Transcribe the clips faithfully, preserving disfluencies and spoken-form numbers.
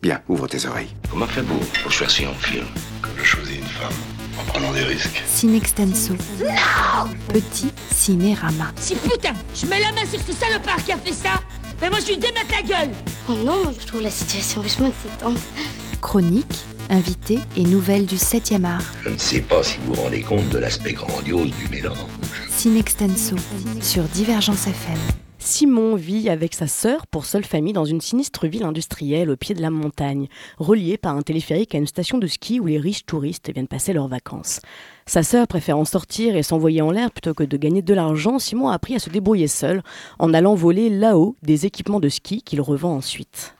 Bien, ouvre tes oreilles. Comment faites-vous pour choisir un film? Comme je choisis une femme, en prenant des risques. Cinextenso. Non! Petit cinérama. Si putain, je mets la main sur ce salopard qui a fait ça, mais moi je lui démette la gueule! Oh non, je trouve la situation vachement excitante. Chroniques, invités et nouvelles du septième art. Je ne sais pas si vous vous rendez compte de l'aspect grandiose du mélange. Cinextenso, sur Divergence F M. Simon vit avec sa sœur pour seule famille dans une sinistre ville industrielle au pied de la montagne, reliée par un téléphérique à une station de ski où les riches touristes viennent passer leurs vacances. Sa sœur préférant sortir et s'envoyer en l'air plutôt que de gagner de l'argent, Simon a appris à se débrouiller seul en allant voler là-haut des équipements de ski qu'il revend ensuite.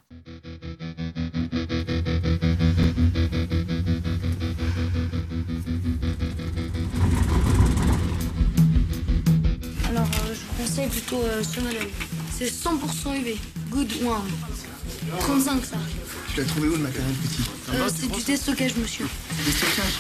Alors, euh, je vous conseille plutôt euh, ce modèle. C'est cent pour cent U V. Good One. trente-cinq, ça. Tu l'as trouvé où, le matériel petit? euh, C'est du déstockage, monsieur. Déstockage.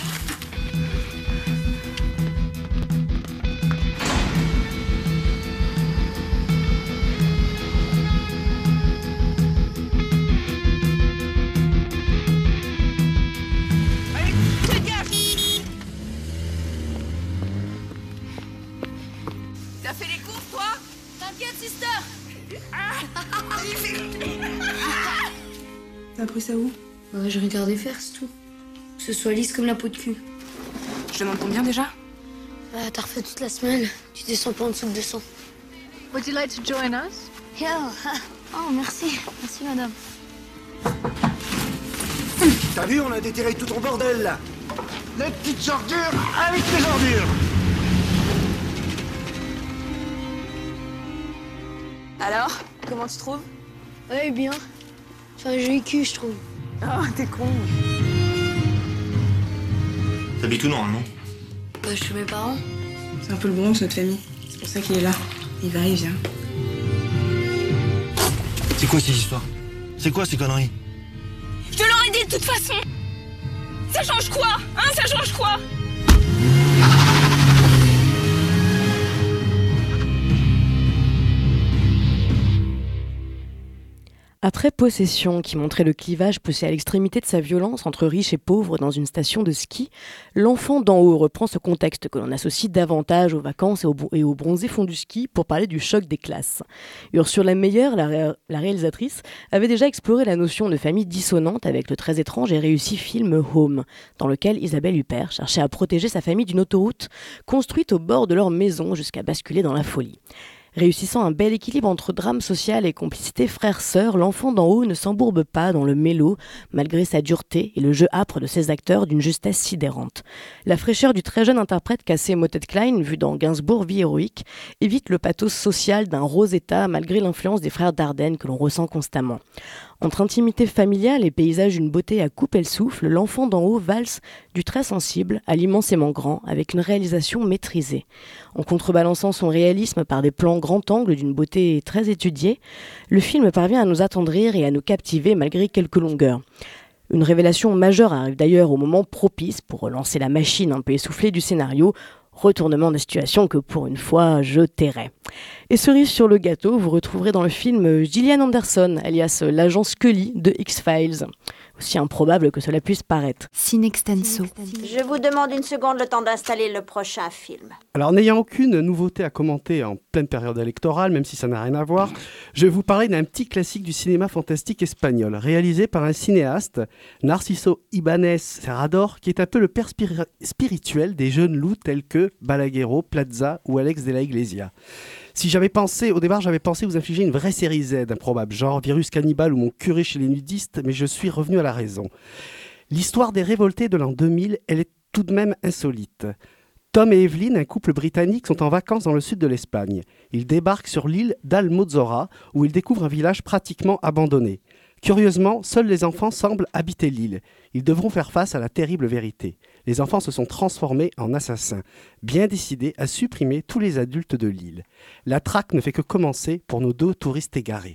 T'as fait les courses, toi? T'inquiète, sister! T'as appris ça où? Ouais, j'ai regardé faire, c'est tout. Que ce soit lisse comme la peau de cul. Je demande combien déjà? Ah, t'as refait toute la semaine. Tu descends pas en dessous de deux cents. Would you like to join us? Yeah. Oh, merci. Merci, madame. T'as vu, on a déterré tout ton bordel, là. Les petites ordures avec les ordures. Alors, comment tu trouves? Ouais, bien. Enfin, j'ai eu cul, je trouve. Oh, t'es con. T'habites où normalement? Bah, je suis chez mes parents. C'est un peu le Bronx, notre famille. C'est pour ça qu'il est là. Il va, il vient. C'est quoi ces histoires? C'est quoi ces conneries? Je l'aurais dit de toute façon! Ça change quoi? Hein, ça change quoi? Après Possession, qui montrait le clivage poussé à l'extrémité de sa violence entre riches et pauvres dans une station de ski, L'Enfant d'en haut reprend ce contexte que l'on associe davantage aux vacances et au, et au bronzé fond du ski pour parler du choc des classes. Ursula Meyer, la, ré- la réalisatrice, avait déjà exploré la notion de famille dissonante avec le très étrange et réussi film Home, dans lequel Isabelle Huppert cherchait à protéger sa famille d'une autoroute construite au bord de leur maison jusqu'à basculer dans la folie. Réussissant un bel équilibre entre drame social et complicité frère-sœur, L'Enfant d'en haut ne s'embourbe pas dans le mélo, malgré sa dureté et le jeu âpre de ses acteurs d'une justesse sidérante. La fraîcheur du très jeune interprète Casey Motet-Klein, vu dans Gainsbourg, Vie héroïque, évite le pathos social d'un Rosetta, malgré l'influence des frères Dardenne que l'on ressent constamment. Entre intimité familiale et paysages d'une beauté à couper le souffle, L'Enfant d'en haut valse du très sensible à l'immensément grand, avec une réalisation maîtrisée. En contrebalançant son réalisme par des plans grand angle d'une beauté très étudiée, le film parvient à nous attendrir et à nous captiver malgré quelques longueurs. Une révélation majeure arrive d'ailleurs au moment propice pour relancer la machine un peu essoufflée du scénario, retournement de situation que pour une fois je tairai. Et cerise sur le gâteau, vous retrouverez dans le film Gillian Anderson, alias l'agent Scully de X-Files. Aussi improbable que cela puisse paraître. Cinextenso. Je vous demande une seconde le temps d'installer le prochain film. Alors, n'ayant aucune nouveauté à commenter en pleine période électorale, même si ça n'a rien à voir, je vais vous parler d'un petit classique du cinéma fantastique espagnol, réalisé par un cinéaste, Narciso Ibáñez Serrador, qui est un peu le père spiri- spirituel des jeunes loups tels que Balaguerro, Plaza ou Alex de la Iglesia. Si j'avais pensé, au départ, j'avais pensé vous infliger une vraie série Z, improbable, genre Virus Cannibale ou Mon curé chez les nudistes, mais je suis revenu à la raison. L'histoire des révoltés de l'an deux mille, elle est tout de même insolite. Tom et Evelyn, un couple britannique, sont en vacances dans le sud de l'Espagne. Ils débarquent sur l'île d'Almozora, où ils découvrent un village pratiquement abandonné. Curieusement, seuls les enfants semblent habiter l'île. Ils devront faire face à la terrible vérité. Les enfants se sont transformés en assassins, bien décidés à supprimer tous les adultes de l'île. La traque ne fait que commencer pour nos deux touristes égarés.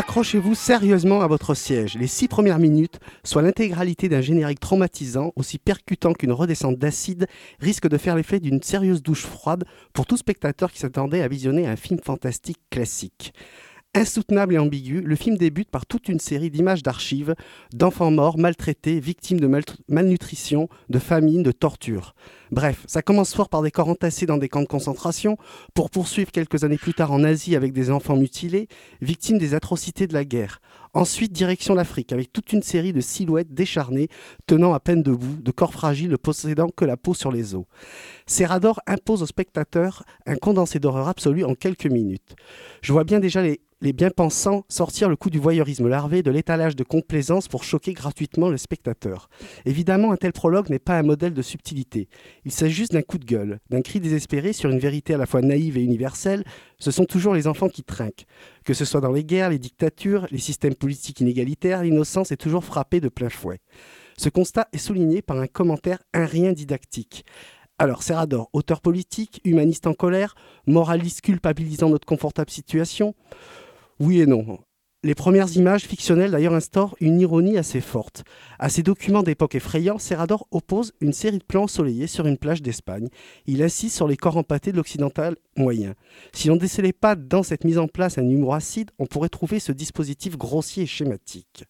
accrochez-vous sérieusement à votre siège. Les six premières minutes, soit l'intégralité d'un générique traumatisant, aussi percutant qu'une redescente d'acide, risquent de faire l'effet d'une sérieuse douche froide pour tout spectateur qui s'attendait à visionner un film fantastique classique. Insoutenable et ambigu, le film débute par toute une série d'images d'archives, d'enfants morts, maltraités, victimes de mal- malnutrition, de famine, de torture. Bref, ça commence fort par des corps entassés dans des camps de concentration, pour poursuivre quelques années plus tard en Asie avec des enfants mutilés, victimes des atrocités de la guerre. Ensuite, direction l'Afrique, avec toute une série de silhouettes décharnées, tenant à peine debout, de corps fragiles ne possédant que la peau sur les os. Serrador impose au spectateur un condensé d'horreur absolue en quelques minutes. Je vois bien déjà les, les bien-pensants sortir le coup du voyeurisme larvé, de l'étalage de complaisance pour choquer gratuitement le spectateur. Évidemment, un tel prologue n'est pas un modèle de subtilité. Il s'agit juste d'un coup de gueule, d'un cri désespéré sur une vérité à la fois naïve et universelle. Ce sont toujours les enfants qui trinquent. Que ce soit dans les guerres, les dictatures, les systèmes politiques inégalitaires, l'innocence est toujours frappée de plein fouet. Ce constat est souligné par un commentaire un rien didactique. Alors, Serrador, auteur politique, humaniste en colère, moraliste culpabilisant notre confortable situation ? Oui et non. Les premières images fictionnelles d'ailleurs instaurent une ironie assez forte. À ces documents d'époque effrayants, Serrador oppose une série de plans ensoleillés sur une plage d'Espagne. Il insiste sur les corps empâtés de l'occidental moyen. Si on ne décelait pas dans cette mise en place un humour acide, on pourrait trouver ce dispositif grossier et schématique.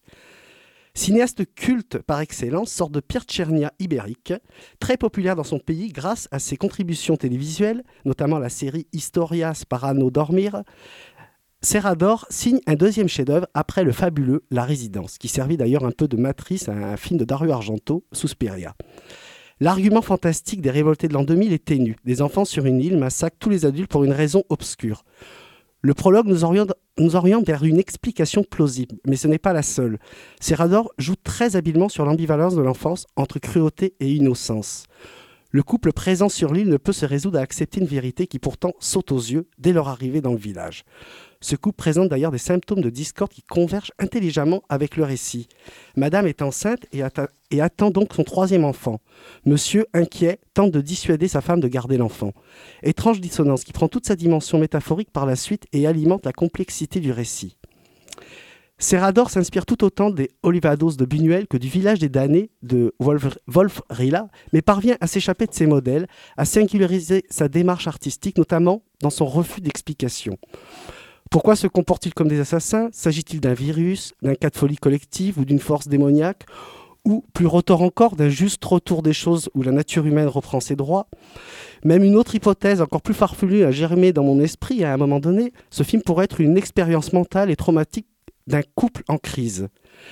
Cinéaste culte par excellence, sorte de Pierre Tchernia ibérique, très populaire dans son pays grâce à ses contributions télévisuelles, notamment la série Historias para no dormir, Serrador signe un deuxième chef-d'œuvre après le fabuleux La Résidence, qui servit d'ailleurs un peu de matrice à un film de Dario Argento, Suspiria. L'argument fantastique des révoltés de l'an deux mille est ténu. Des enfants sur une île massacrent tous les adultes pour une raison obscure. Le prologue nous oriente, nous oriente vers une explication plausible, mais ce n'est pas la seule. Serrador joue très habilement sur l'ambivalence de l'enfance entre cruauté et innocence. Le couple présent sur l'île ne peut se résoudre à accepter une vérité qui pourtant saute aux yeux dès leur arrivée dans le village. Ce couple présente d'ailleurs des symptômes de discorde qui convergent intelligemment avec le récit. Madame est enceinte et, atta- et attend donc son troisième enfant. Monsieur, inquiet, tente de dissuader sa femme de garder l'enfant. Étrange dissonance qui prend toute sa dimension métaphorique par la suite et alimente la complexité du récit. Serrador s'inspire tout autant des Olivados de Buñuel que du village des damnés de Wolf, Wolf Rila, mais parvient à s'échapper de ses modèles, à singulariser sa démarche artistique, notamment dans son refus d'explication. Pourquoi se comportent-ils comme des assassins ? S'agit-il d'un virus, d'un cas de folie collective ou d'une force démoniaque ? Ou, plus retors encore, d'un juste retour des choses où la nature humaine reprend ses droits ? Même une autre hypothèse encore plus farfelue a germé dans mon esprit à un moment donné. Ce film pourrait être une expérience mentale et traumatique d'un couple en crise.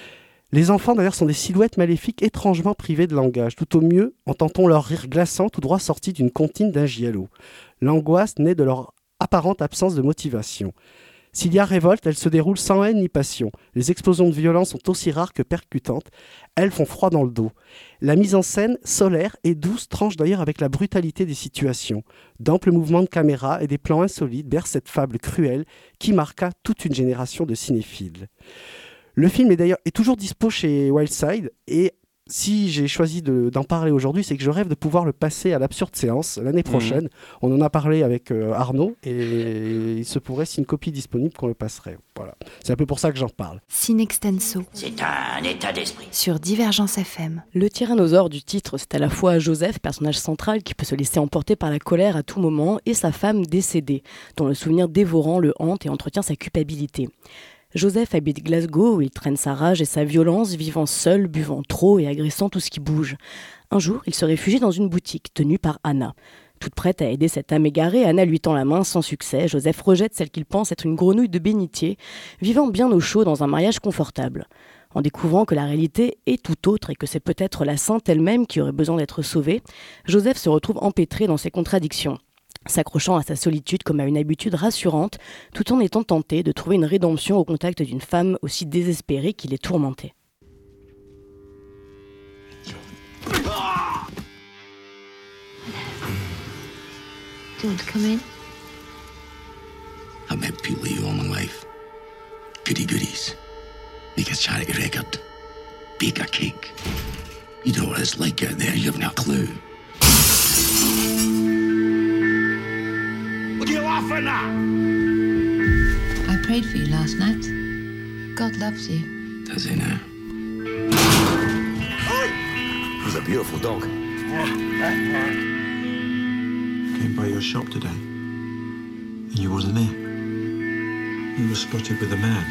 Les enfants d'ailleurs sont des silhouettes maléfiques étrangement privées de langage. Tout au mieux, entend-on leur rire glaçant tout droit sorti d'une comptine d'un giallo. L'angoisse naît de leur apparente absence de motivation. S'il y a révolte, elle se déroule sans haine ni passion. Les explosions de violence sont aussi rares que percutantes. Elles font froid dans le dos. La mise en scène, solaire et douce, tranche d'ailleurs avec la brutalité des situations. D'amples mouvements de caméra et des plans insolites bercent cette fable cruelle qui marqua toute une génération de cinéphiles. Le film est d'ailleurs est toujours dispo chez Wildside et si j'ai choisi de, d'en parler aujourd'hui, c'est que je rêve de pouvoir le passer à l'absurde séance l'année prochaine. Mmh. On en a parlé avec euh, Arnaud et il se pourrait, si une copie est disponible, qu'on le passerait. Voilà. C'est un peu pour ça que j'en parle. Cinextenso. C'est un état d'esprit. Sur Divergence F M. Le tyrannosaure du titre, c'est à la fois Joseph, personnage central qui peut se laisser emporter par la colère à tout moment, et sa femme décédée, dont le souvenir dévorant le hante et entretient sa culpabilité. Joseph habite Glasgow où il traîne sa rage et sa violence, vivant seul, buvant trop et agressant tout ce qui bouge. Un jour, il se réfugie dans une boutique tenue par Anna. Toute prête à aider cette âme égarée, Anna lui tend la main sans succès. Joseph rejette celle qu'il pense être une grenouille de bénitier, vivant bien au chaud dans un mariage confortable. En découvrant que la réalité est tout autre et que c'est peut-être la sainte elle-même qui aurait besoin d'être sauvée, Joseph se retrouve empêtré dans ses contradictions, s'accrochant à sa solitude comme à une habitude rassurante, tout en étant tenté de trouver une rédemption au contact d'une femme aussi désespérée qu'il est tourmenté. Do you want to come in? I've met people you all my life. Goody goodies. Make a charity record. Bake a cake. You know what it's like out there, you haven't a clue. What are you laughing at? I prayed for you last night. God loves you. Does he now? He's a beautiful dog. Came by your shop today, and you wasn't there. You were spotted with a man.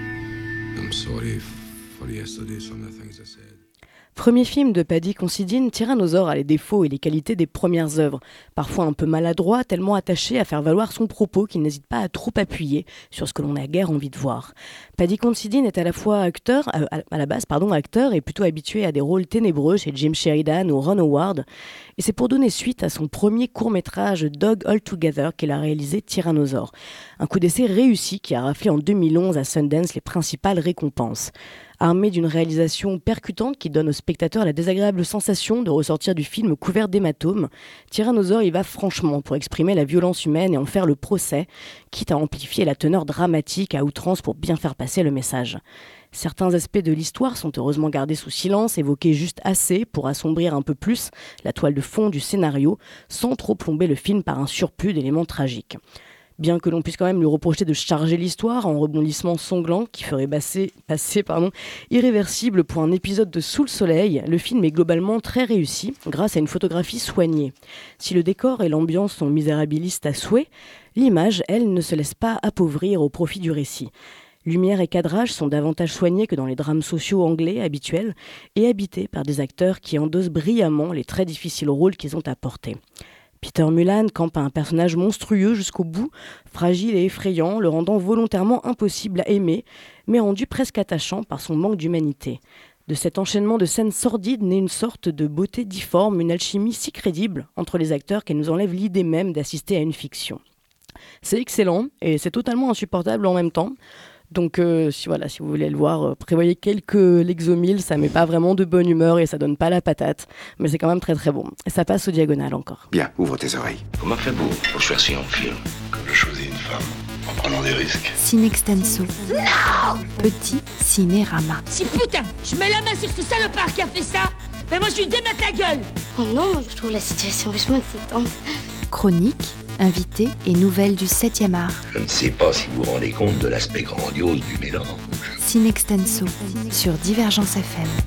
I'm sorry for yesterday, some of the things I said. Premier film de Paddy Considine, Tyrannosaure a les défauts et les qualités des premières œuvres. Parfois un peu maladroit, tellement attaché à faire valoir son propos qu'il n'hésite pas à trop appuyer sur ce que l'on a guère envie de voir. Paddy Considine est à la fois acteur, euh, à la base pardon, acteur et plutôt habitué à des rôles ténébreux chez Jim Sheridan ou Ron Howard. Et c'est pour donner suite à son premier court-métrage Dog All Together qu'il a réalisé Tyrannosaure. Un coup d'essai réussi qui a raflé en deux mille onze à Sundance les principales récompenses. Armé d'une réalisation percutante qui donne au spectateur la désagréable sensation de ressortir du film couvert d'hématomes, Tyrannosaure y va franchement pour exprimer la violence humaine et en faire le procès, quitte à amplifier la teneur dramatique à outrance pour bien faire passer le message. Certains aspects de l'histoire sont heureusement gardés sous silence, évoqués juste assez pour assombrir un peu plus la toile de fond du scénario, sans trop plomber le film par un surplus d'éléments tragiques. Bien que l'on puisse quand même lui reprocher de charger l'histoire en rebondissements sanglants qui feraient passer, passer pardon, irréversible pour un épisode de Sous le soleil, le film est globalement très réussi grâce à une photographie soignée. Si le décor et l'ambiance sont misérabilistes à souhait, l'image, elle, ne se laisse pas appauvrir au profit du récit. Lumière et cadrage sont davantage soignés que dans les drames sociaux anglais habituels et habités par des acteurs qui endossent brillamment les très difficiles rôles qu'ils ont à porter. Peter Mullan campe un personnage monstrueux jusqu'au bout, fragile et effrayant, le rendant volontairement impossible à aimer, mais rendu presque attachant par son manque d'humanité. De cet enchaînement de scènes sordides naît une sorte de beauté difforme, une alchimie si crédible entre les acteurs qu'elle nous enlève l'idée même d'assister à une fiction. C'est excellent et c'est totalement insupportable en même temps. Donc euh, si, voilà, si vous voulez le voir, euh, prévoyez quelques Lexomil, ça met pas vraiment de bonne humeur et ça donne pas la patate, mais c'est quand même très très bon. Et ça passe au diagonal encore. Bien, ouvre tes oreilles. Comment faites-vous pour choisir un film? Comme je choisis une femme, en prenant des risques. Cinextenso. Non! Petit cinérama. Si putain, je mets la main sur ce salopard qui a fait ça, mais moi je lui démette la gueule! Oh non, je trouve la situation vachement excitante. Chronique, invités et nouvelles du septième art. Je ne sais pas si vous vous rendez compte de l'aspect grandiose du mélange. Cinextenso sur Divergence F M.